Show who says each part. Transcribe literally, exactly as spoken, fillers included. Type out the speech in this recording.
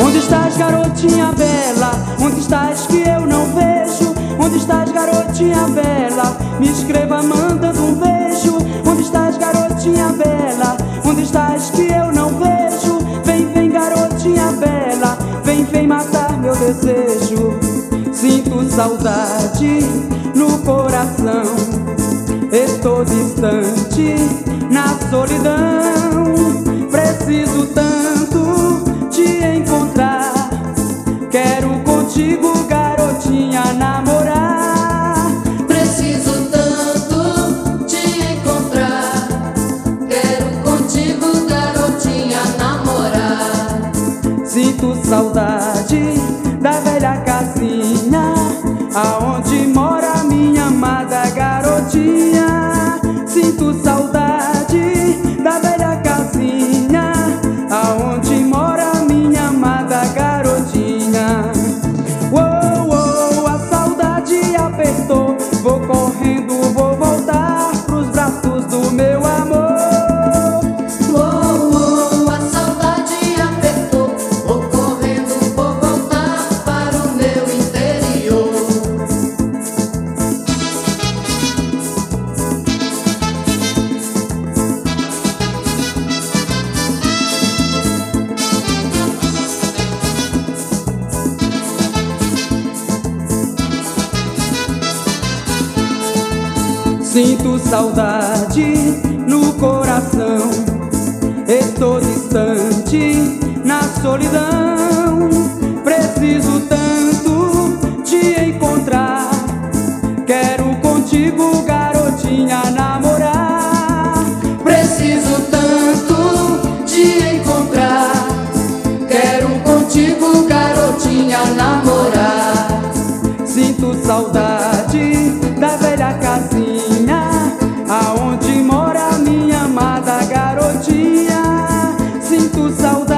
Speaker 1: Onde estás, garotinha bela? Onde estás que eu não vejo? Onde estás, garotinha bela? Me escreva mandando um beijo. Onde estás, garotinha bela? Onde estás que eu não vejo? Vem, vem, garotinha bela, vem, vem matar meu desejo. Sinto saudade no coração, estou distante na solidão. Preciso tanto te encontrar, quero contigo, garotinha, namorar.
Speaker 2: Preciso tanto te encontrar, quero contigo, garotinha, namorar.
Speaker 1: Sinto saudade da velha casinha, aonde mora minha amada garotinha. Sinto saudade da velha casinha, aonde mora minha amada garotinha. Uou, uou, a saudade apertou, vou correndo, vou voltar pros braços do meu amor.
Speaker 2: Uou, uou, a saudade apertou, vou correndo, vou voltar para o meu interior.
Speaker 1: Sinto saudade no coração, estou distante na solidão. Preciso tanto te encontrar, quero contigo, garotinha, namorar.
Speaker 2: Preciso tanto te encontrar, quero contigo, garotinha, namorar.
Speaker 1: Sinto saudade da velha casinha, aonde mora minha amada garotinha. Sinto saudade